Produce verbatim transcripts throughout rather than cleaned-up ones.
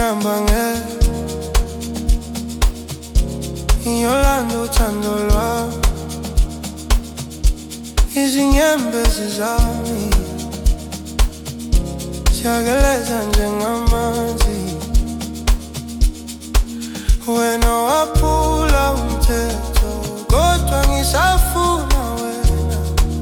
ngihamba nge ngiyolanda uthando lwami, izinyembezi zami ziyageleza njengamanzi. Wena waphula umthetho kodwa ngisafuna wena.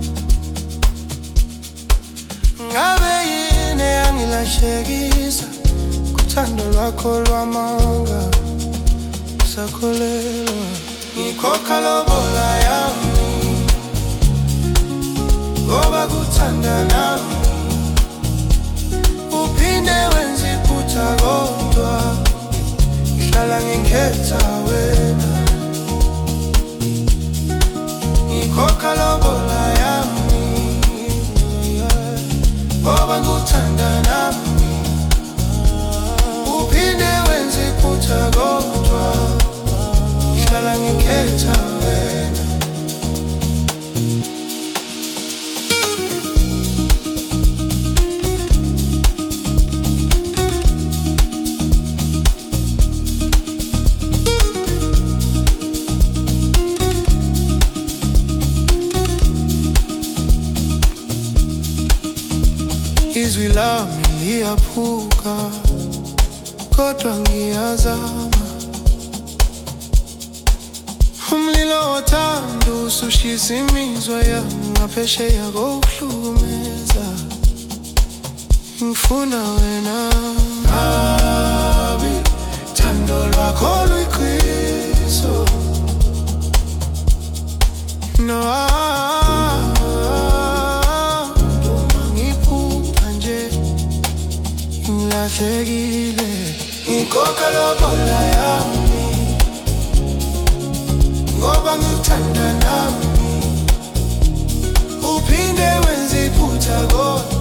Ngabe yini yangilahlekisa kuthando lwakho lwamanga? Sakholelwa ngikhokha lobola yami ngoba kuthanda nami. Uphinde wenze iphutha kodwa ngihlala ngikhetha wena. Ngikhokha lobola yami ngoba kuthanda nami. Uphinde wenze iphutha kodwa ngihlala ngikhetha wena. Izwi lami liyaphuka kodwa ngiyazama. Umlilo wothando usushisa imizwa yami ngaphesheya kokuhlukumeza. Ngifuna wena Ngabe thando lwakho luyiqiniso. No, ngilahlekile ngikhokha lobola yami ngoba ngikuthanda nami. Uphinde wenze iphutha kodwa